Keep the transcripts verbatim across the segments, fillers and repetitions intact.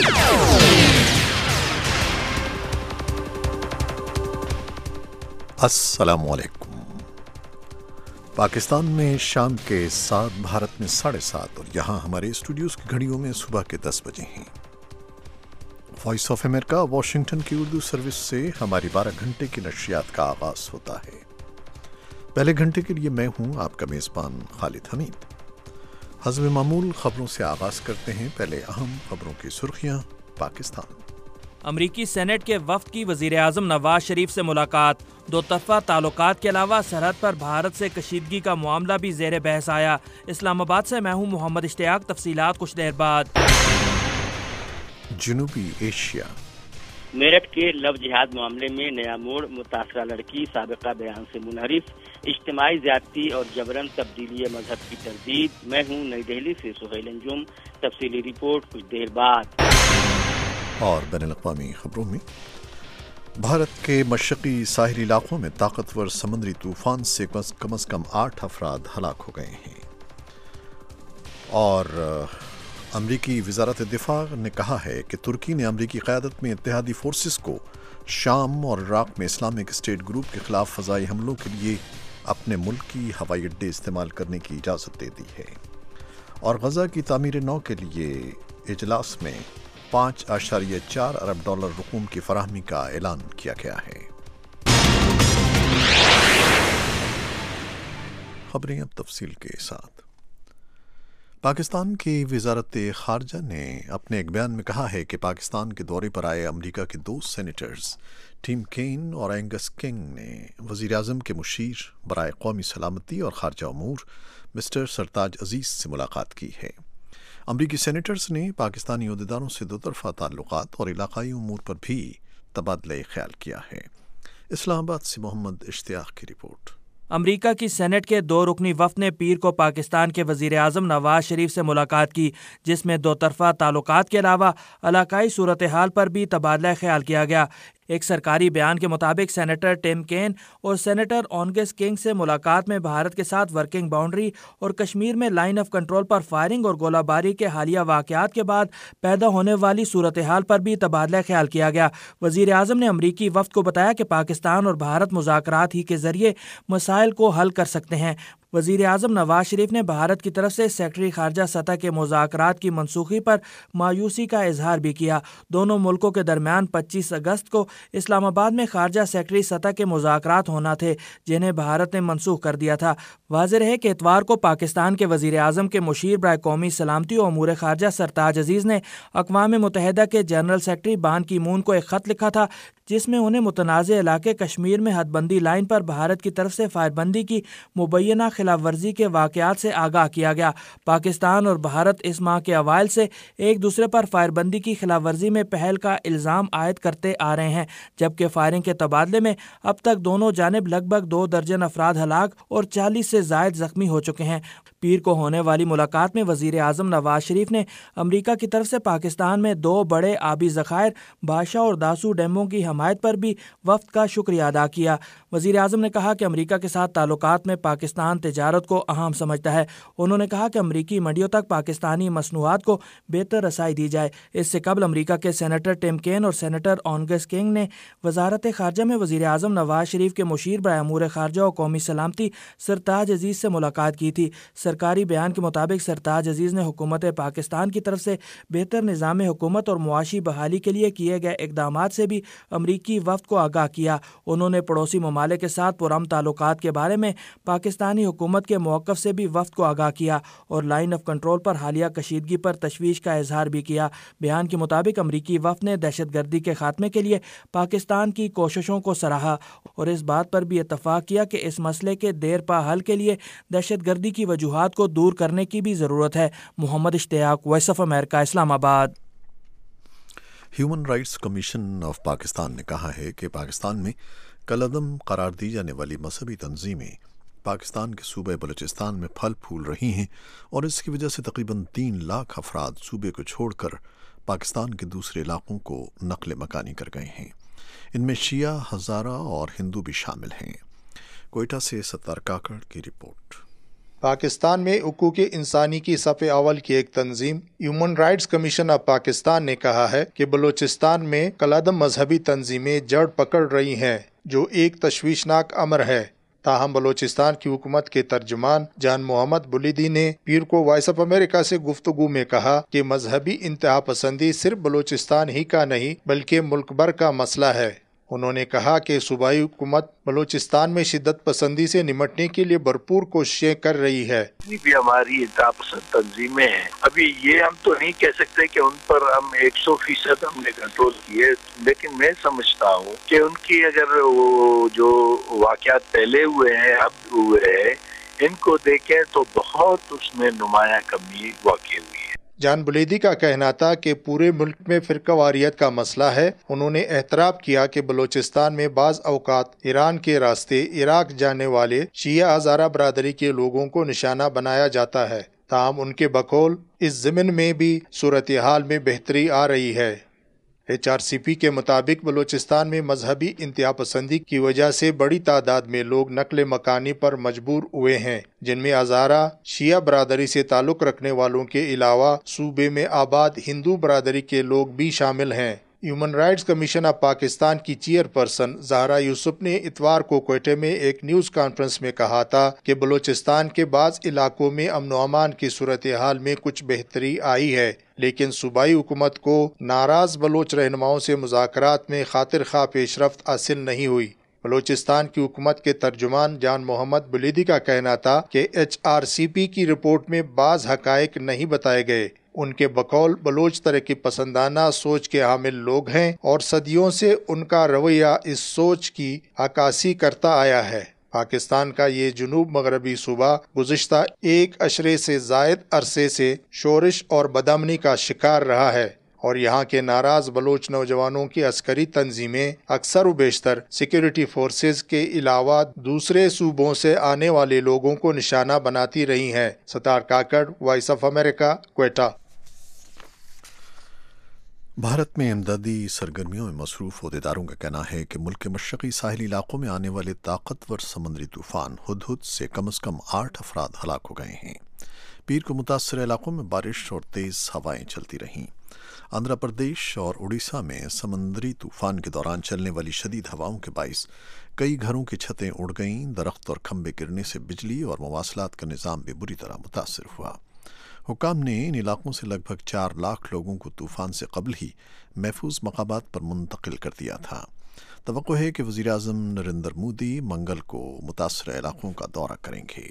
السلام علیکم۔ پاکستان میں شام کے سات، بھارت میں ساڑھے سات، اور یہاں ہمارے اسٹوڈیوز کی گھڑیوں میں صبح کے دس بجے ہیں۔ وائس آف امریکہ واشنگٹن کی اردو سروس سے ہماری بارہ گھنٹے کی نشریات کا آغاز ہوتا ہے۔ پہلے گھنٹے کے لیے میں ہوں آپ کا میزبان خالد حمید۔ حسب معمول خبروں سے آغاز کرتے ہیں۔ پہلے اہم خبروں کی سرخیاں۔ پاکستان امریکی سینٹ کے وفد کی وزیر اعظم نواز شریف سے ملاقات۔ دو طرفہ تعلقات کے علاوہ سرحد پر بھارت سے کشیدگی کا معاملہ بھی زیر بحث آیا۔ اسلام آباد سے میں ہوں محمد اشتیاق۔ تفصیلات کچھ دیر بعد۔ جنوبی ایشیا میرٹھ کے لو جہاد معاملے میں نیا موڑ، متاثرہ لڑکی سابقہ بیان سے منحرف، اجتماعی زیادتی اور جبرن تبدیلی مذہب کی تردید۔ میں ہوں نئی دہلی سے سہیل انجم۔ تفصیلی رپورٹ کچھ دیر بعد۔ اور بین الاقوامی خبروں میں بھارت کے مشرقی ساحلی علاقوں میں طاقتور سمندری طوفان سے کم از کم آٹھ افراد ہلاک ہو گئے ہیں۔ اور امریکی وزارت دفاع نے کہا ہے کہ ترکی نے امریکی قیادت میں اتحادی فورسز کو شام اور عراق میں اسلامک اسٹیٹ گروپ کے خلاف فضائی حملوں کے لیے اپنے ملک کی ہوائی اڈے استعمال کرنے کی اجازت دے دی ہے۔ اور غزہ کی تعمیر نو کے لیے اجلاس میں پانچ اشاریہ چار ارب ڈالر رقوم کی فراہمی کا اعلان کیا گیا ہے۔ خبریں اب تفصیل کے ساتھ۔ پاکستان کی وزارت خارجہ نے اپنے ایک بیان میں کہا ہے کہ پاکستان کے دورے پر آئے امریکہ کے دو سینیٹرز ٹم کین اور اینگس کنگ نے وزیر اعظم کے مشیر برائے قومی سلامتی اور خارجہ امور مسٹر سرتاج عزیز سے ملاقات کی ہے۔ امریکی سینیٹرز نے پاکستانی عہدیداروں سے دو طرفہ تعلقات اور علاقائی امور پر بھی تبادلہ خیال کیا ہے۔ اسلام آباد سے محمد اشتیاق کی رپورٹ۔ امریکہ کی سینٹ کے دو رکنی وفد نے پیر کو پاکستان کے وزیر اعظم نواز شریف سے ملاقات کی، جس میں دو طرفہ تعلقات کے علاوہ علاقائی صورتحال پر بھی تبادلہ خیال کیا گیا۔ ایک سرکاری بیان کے مطابق سینیٹر ٹم کین اور سینیٹر اونگس کنگ سے ملاقات میں بھارت کے ساتھ ورکنگ باؤنڈری اور کشمیر میں لائن آف کنٹرول پر فائرنگ اور گولہ باری کے حالیہ واقعات کے بعد پیدا ہونے والی صورتحال پر بھی تبادلہ خیال کیا گیا۔ وزیر اعظم نے امریکی وفد کو بتایا کہ پاکستان اور بھارت مذاکرات ہی کے ذریعے مسائل کو حل کر سکتے ہیں۔ وزیر اعظم نواز شریف نے بھارت کی طرف سے سیکرٹری خارجہ سطح کے مذاکرات کی منسوخی پر مایوسی کا اظہار بھی کیا۔ دونوں ملکوں کے درمیان پچیس اگست کو اسلام آباد میں خارجہ سیکرٹری سطح کے مذاکرات ہونا تھے، جنہیں بھارت نے منسوخ کر دیا تھا۔ واضح رہے کہ اتوار کو پاکستان کے وزیر اعظم کے مشیر برائے قومی سلامتی و امور خارجہ سرتاج عزیز نے اقوام متحدہ کے جنرل سیکرٹری بان کی مون کو ایک خط لکھا تھا، جس میں انہیں متنازع علاقے کشمیر میں حد بندی لائن پر بھارت کی طرف سے فائر بندی کی مبینہ خلاف ورزی کے واقعات سے آگاہ کیا گیا۔ پاکستان اور بھارت اس ماہ کے اوائل سے ایک دوسرے پر فائر بندی کی خلاف ورزی میں پہل کا الزام عائد کرتے آ رہے ہیں، جبکہ فائرنگ کے تبادلے میں اب تک دونوں جانب لگ بھگ دو درجن افراد ہلاک اور چالیس سے زائد زخمی ہو چکے ہیں۔ پیر کو ہونے والی ملاقات میں وزیر اعظم نواز شریف نے امریکہ کی طرف سے پاکستان میں دو بڑے آبی ذخائر بھاشا اور داسو ڈیموں کی حمایت پر بھی وفد کا شکریہ ادا کیا۔ وزیر اعظم نے کہا کہ امریکہ کے ساتھ تعلقات میں پاکستان تجارت کو اہم سمجھتا ہے۔ انہوں نے کہا کہ امریکی منڈیوں تک پاکستانی مصنوعات کو بہتر رسائی دی جائے۔ اس سے قبل امریکہ کے سینیٹر ٹم کین اور سینیٹر اونگس کنگ نے وزارت خارجہ میں وزیر اعظم نواز شریف کے مشیر برائے امور خارجہ اور قومی سلامتی سرتاج عزیز سے ملاقات کی تھی۔ سرکاری بیان کے مطابق سرتاج عزیز نے حکومت پاکستان کی طرف سے بہتر نظام حکومت اور معاشی بحالی کے لیے کیے گئے اقدامات سے بھی امریکی وفد کو آگاہ کیا۔ انہوں نے پڑوسی ممالک کے ساتھ پرامن تعلقات کے بارے میں پاکستانی حکومت کے موقف سے بھی وفد کو آگاہ کیا اور لائن آف کنٹرول پر حالیہ کشیدگی پر تشویش کا اظہار بھی کیا۔ بیان کے مطابق امریکی وفد نے دہشت گردی کے خاتمے کے لیے پاکستان کی کوششوں کو سراہا اور اس بات پر بھی اتفاق کیا کہ اس مسئلے کے دیر پا حل کے لیے دہشت گردی کی وجوہات کو دور کرنے کی بھی ضرورت ہے۔ محمد اشتیاق، voice of America, Islamabad. Human rights commission of Pakistan نے کہا ہے کہ پاکستان میں کالعدم قرار دی جانے والی مذہبی تنظیمیں پاکستان کے صوبے بلوچستان میں پھل پھول رہی ہیں اور اس کی وجہ سے تقریباً تین لاکھ افراد صوبے کو چھوڑ کر پاکستان کے دوسرے علاقوں کو نقل مکانی کر گئے ہیں۔ ان میں شیعہ، ہزارہ اور ہندو بھی شامل ہیں۔ کوئٹہ سے ستار کاکڑ کی رپورٹ۔ پاکستان میں حقوق انسانی کی صف اول کی ایک تنظیم human rights commission of Pakistan نے کہا ہے کہ بلوچستان میں کالعدم مذہبی تنظیمیں جڑ پکڑ رہی ہیں، جو ایک تشویشناک امر ہے۔ تاہم بلوچستان کی حکومت کے ترجمان جان محمد بلیدی نے پیر کو وائس آف امریکہ سے گفتگو میں کہا کہ مذہبی انتہا پسندی صرف بلوچستان ہی کا نہیں بلکہ ملک بھر کا مسئلہ ہے۔ انہوں نے کہا کہ صوبائی حکومت بلوچستان میں شدت پسندی سے نمٹنے کے لیے بھرپور کوششیں کر رہی ہے۔ بھی ہماری انتہا پسند تنظیمیں ہیں، ابھی یہ ہم تو نہیں کہہ سکتے کہ ان پر ہم ایک سو فیصد ہم نے کنٹرول کیے، لیکن میں سمجھتا ہوں کہ ان کی اگر وہ جو واقعات پہلے ہوئے ہیں اب ہوئے ہیں ان کو دیکھیں تو بہت اس میں نمایاں کمی واقع ہوئی ہے۔ جان بلیدی کا کہنا تھا کہ پورے ملک میں فرقہ واریت کا مسئلہ ہے۔ انہوں نے اعتراف کیا کہ بلوچستان میں بعض اوقات ایران کے راستے عراق جانے والے شیعہ ہزارہ برادری کے لوگوں کو نشانہ بنایا جاتا ہے، تاہم ان کے بقول اس ضمن میں بھی صورتحال میں بہتری آ رہی ہے۔ ایچ آر سی پی کے مطابق بلوچستان میں مذہبی انتہا پسندی کی وجہ سے بڑی تعداد میں لوگ نقل مکانی پر مجبور ہوئے ہیں، جن میں ہزارہ شیعہ برادری سے تعلق رکھنے والوں کے علاوہ صوبے میں آباد ہندو برادری کے لوگ بھی شامل ہیں۔ Human rights commission of Pakistan کی چیئر پرسن زہرا یوسف نے اتوار کو کوئٹہ میں ایک نیوز کانفرنس میں کہا تھا کہ بلوچستان کے بعض علاقوں میں امن و امان کی صورتحال میں کچھ بہتری آئی ہے، لیکن صوبائی حکومت کو ناراض بلوچ رہنماؤں سے مذاکرات میں خاطر خواہ پیش رفت حاصل نہیں ہوئی۔ بلوچستان کی حکومت کے ترجمان جان محمد بلیدی کا کہنا تھا کہ ایچ آر سی پی کی رپورٹ میں بعض حقائق نہیں بتائے گئے۔ ان کے بقول بلوچ ترقی پسندانہ سوچ کے حامل لوگ ہیں اور صدیوں سے ان کا رویہ اس سوچ کی عکاسی کرتا آیا ہے۔ پاکستان کا یہ جنوب مغربی صوبہ گزشتہ ایک عشرے سے زائد عرصے سے شورش اور بدامنی کا شکار رہا ہے، اور یہاں کے ناراض بلوچ نوجوانوں کی عسکری تنظیمیں اکثر و بیشتر سیکیورٹی فورسز کے علاوہ دوسرے صوبوں سے آنے والے لوگوں کو نشانہ بناتی رہی ہیں۔ Sattar Kakar, voice of America, Quetta. Bharat میں امدادی سرگرمیوں میں مصروف عہدیداروں کا کہنا ہے کہ ملک کے مشرقی ساحلی علاقوں میں آنے والے طاقتور سمندری طوفان ہدہد سے کم از کم آٹھ افراد ہلاک ہو گئے ہیں۔ پیر کو متاثرہ علاقوں میں بارش اور تیز ہوائیں چلتی رہیں۔ آندھرا پردیش اور اڑیسہ میں سمندری طوفان کے دوران چلنے والی شدید ہواؤں کے باعث کئی گھروں کی چھتیں اڑ گئیں، درخت اور کھمبے گرنے سے بجلی اور مواصلات کا نظام بھی بری طرح متاثر ہوا۔ حکام نے ان علاقوں سے لگ بھگ چار لاکھ لوگوں کو طوفان سے قبل ہی محفوظ مقامات پر منتقل کر دیا تھا۔ توقع ہے کہ وزیر اعظم نریندر مودی منگل کو متاثرہ علاقوں کا دورہ کریں گے۔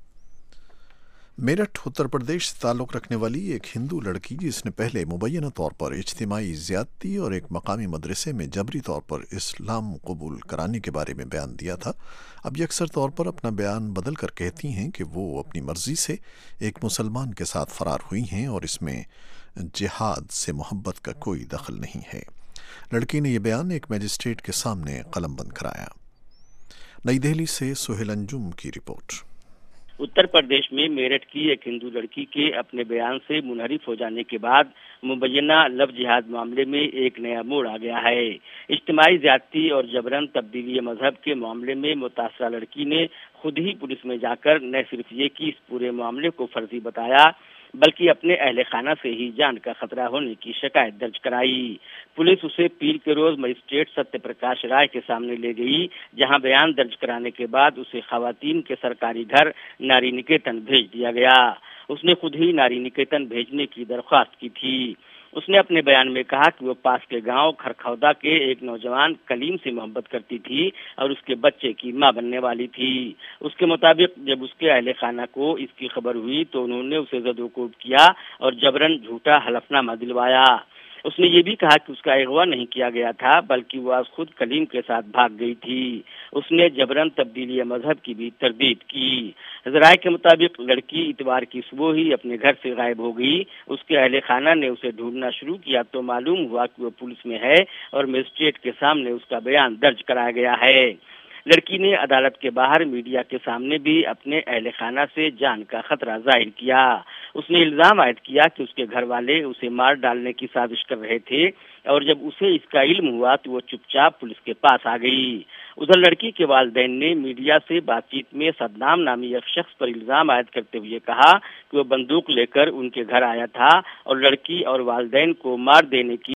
میرٹھ اتر پردیش سے تعلق رکھنے والی ایک ہندو لڑکی جس نے پہلے مبینہ طور پر اجتماعی زیادتی اور ایک مقامی مدرسے میں جبری طور پر اسلام قبول کرانے کے بارے میں بیان دیا تھا، اب یکسر طور پر اپنا بیان بدل کر کہتی ہیں کہ وہ اپنی مرضی سے ایک مسلمان کے ساتھ فرار ہوئی ہیں اور اس میں جہاد سے محبت کا کوئی دخل نہیں ہے۔ لڑکی نے یہ بیان ایک میجسٹریٹ کے سامنے قلم بند کرایا۔ نئی دہلی سے سہیل انجم کی رپورٹ۔ اتر پردیش میں میرٹھ کی ایک ہندو لڑکی کے اپنے بیان سے منحرف ہو جانے کے بعد مبینہ لو جہاد معاملے میں ایک نیا موڑ آ گیا ہے۔ اجتماعی زیادتی اور جبرن تبدیلی مذہب کے معاملے میں متاثرہ لڑکی نے خود ہی پولیس میں جا کر نہ صرف یہ کہ اس پورے معاملے کو فرضی بتایا بلکہ اپنے اہل خانہ سے ہی جان کا خطرہ ہونے کی شکایت درج کرائی۔ پولیس اسے پیر کے روز مجسٹریٹ ستیہ پرکاش رائے کے سامنے لے گئی، جہاں بیان درج کرانے کے بعد اسے خواتین کے سرکاری گھر ناری نکیتن بھیج دیا گیا۔ اس نے خود ہی ناری نکیتن بھیجنے کی درخواست کی تھی۔ اس نے اپنے بیان میں کہا کہ وہ پاس کے گاؤں کھرکھودا کے ایک نوجوان کلیم سے محبت کرتی تھی اور اس کے بچے کی ماں بننے والی تھی۔ اس کے مطابق جب اس کے اہل خانہ کو اس کی خبر ہوئی تو انہوں نے اسے زد و کوب کیا اور جبرن جھوٹا حلف نامہ دلوایا۔ اس نے یہ بھی کہا کہ اس کا اغوا نہیں کیا گیا تھا بلکہ وہ آج خود کلیم کے ساتھ بھاگ گئی تھی۔ اس نے جبرن تبدیلی مذہب کی بھی تردید کی۔ ذرائع کے مطابق لڑکی اتوار کی صبح ہی اپنے گھر سے غائب ہو گئی۔ اس کے اہل خانہ نے اسے ڈھونڈنا شروع کیا تو معلوم ہوا کہ وہ پولیس میں ہے اور مجسٹریٹ کے سامنے اس کا بیان درج کرایا گیا ہے۔ लड़की ने अदालत के बाहर मीडिया के सामने भी अपने अहल खाना से जान का खतरा जाहिर किया। उसने इल्जाम आयद किया कि उसके घर वाले उसे मार डालने की साजिश कर रहे थे और जब उसे इसका इल्म हुआ तो वो चुपचाप पुलिस के पास आ गई। उधर लड़की के वालिदैन ने मीडिया से बातचीत में सद्दाम नामी एक शख्स पर इल्जाम आयद करते हुए कहा कि वो बंदूक लेकर उनके घर आया था और लड़की और वालिदैन को मार देने की